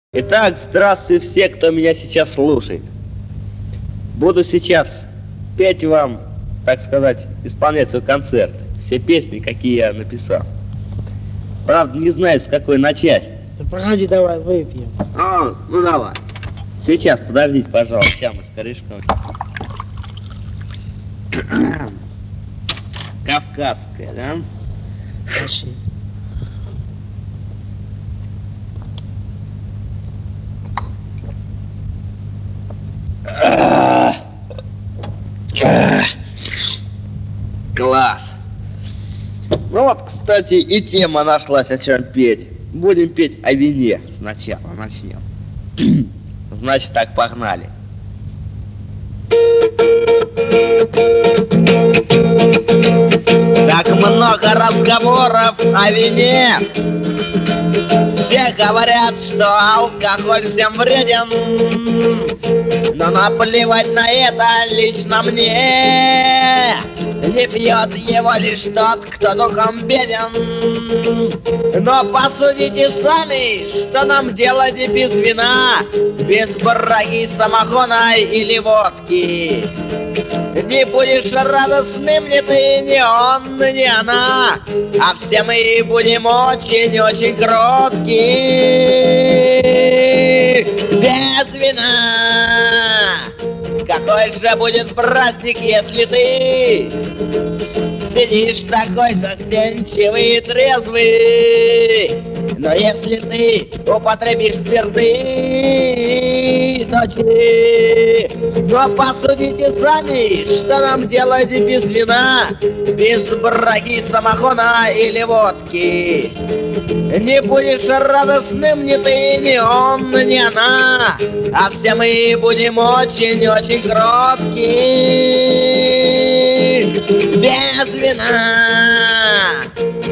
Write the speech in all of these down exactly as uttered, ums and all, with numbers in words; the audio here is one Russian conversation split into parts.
Итак, здравствуйте все, кто меня сейчас слушает. Буду сейчас петь вам, так сказать, исполнять свой концерт. Все песни, какие я написал. Правда, не знаю, с какой начать. Да погоди, давай, выпьем. А, ну давай. Сейчас, подождите, пожалуйста, сейчас мы с корешком. Кавказская, да? Пошли. Класс. Ну вот, кстати, и тема нашлась, о чем петь. Будем петь о вине сначала, начнем. Значит, так, погнали. Так много разговоров о вине. Все говорят, что алкоголь всем вреден, но наплевать на это лично мне. Не пьет его лишь тот, кто духом беден. Но посудите сами, что нам делать без вина, без браги, самогона или водки. Не будешь радостным ни ты, ни он, ни она, а все мы будем очень-очень кроткие. Без вина. Какой же будет праздник, если ты сидишь такой застенчивый и трезвый? Но если ты употребишь спирты, ночи, но посудите сами, что нам делать без вина, без браги, самогона или водки. Не будешь радостным ни ты, ни он, ни она, а все мы будем очень-очень кроткие. Без вина.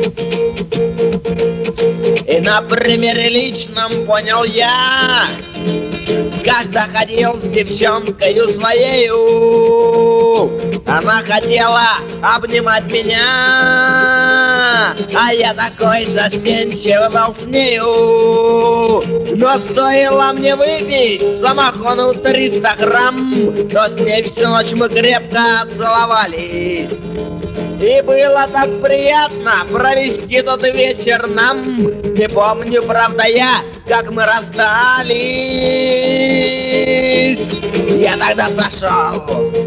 И на примере личном понял я, когда ходил с девчонкою своею. Она хотела обнимать меня, а я такой застенчивый был с нею. Но стоило мне выпить самогону триста грамм, то с ней всю ночь мы крепко целовались. И было так приятно провести тот вечер нам. Не помню, правда, я, как мы расстались. Я тогда сошел.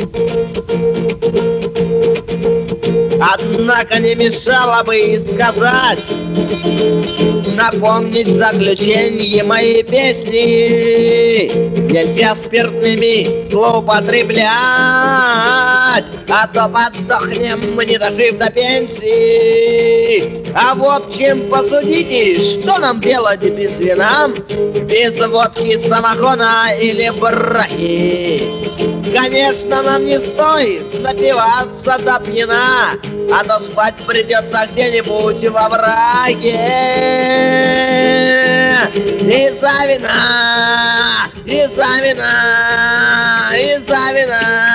Однако не мешало бы и сказать, напомнить заключение моей песни. Нельзя спиртными злоупотреблять, а то подсохнем, не дожив до пенсии. А в общем, посудите, что нам делать без вина, без водки, самогона или браги. Конечно, нам не стоит напиваться до пьяна, а то спать придется где-нибудь во враге. Из-за вина, из-за вина, из-за вина.